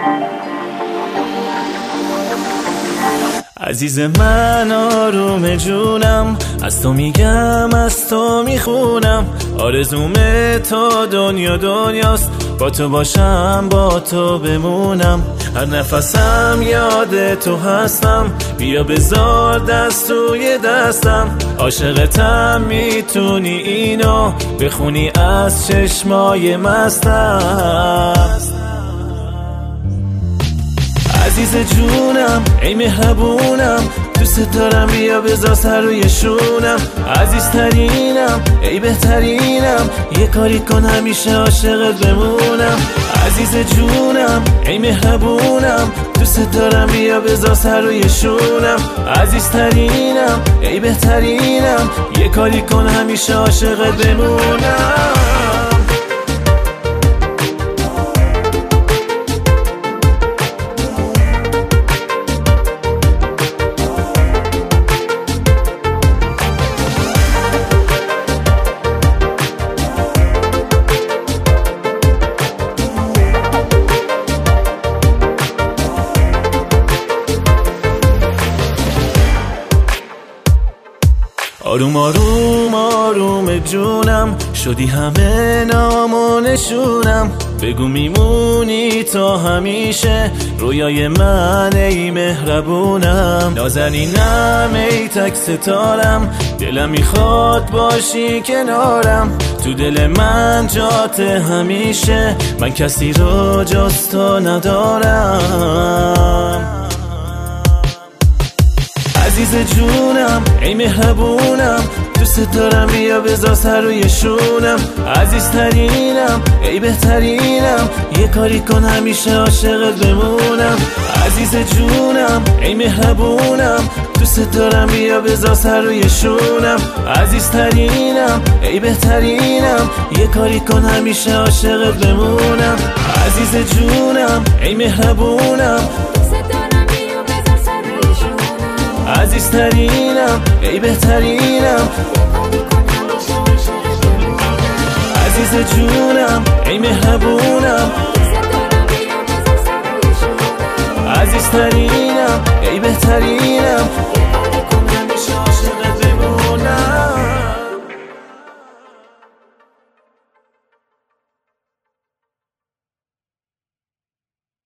عزیز من آروم جونم، از تو میگم از تو میخونم، آرزوم تا دنیا دنیاست، با تو باشم با تو بمونم، هر نفسم یاد تو هستم، بیا بذار دست توی دستم، عاشقتم میتونی اینو بخونی از چشمای مستم. عزیز جونم ای مهربونم، دوست دارم بیا بذار سر روی شونم، عزیزترینم ای بهترینم، یه کاری کن همیشه عاشقت بمونم. عزیز جونم ای مهربونم، دوست دارم بیا بذار سر روی شونم، عزیزترینم ای بهترینم، یه کاری کن همیشه عاشقت بمونم. آروم آروم آروم جونم، شدی همه نام و نشونم، بگو میمونی تا همیشه رویای من ای مهربونم، نازنینم ای تک ستارم، دلم میخواد باشی کنارم، تو دل من جات همیشه، من کسی رو جز تو ندارم. عزیز جونم ای مهربونم، دوست دارم بیا بذار سر روی شونم، عزیزترینم ای بهترینم، یه کاری کن همیشه عاشقت بمونم. عزیز جونم ای مهربونم، دوست دارم بیا بذار سر روی شونم، عزیزترینم ای بهترینم، یه کاری کن همیشه عاشقت بمونم. عزیز جونم ای مهربونم، عزیزترینم ای بهترینم، عزیز جونم ای مهربونم، عزیزترینم ای بهترینم،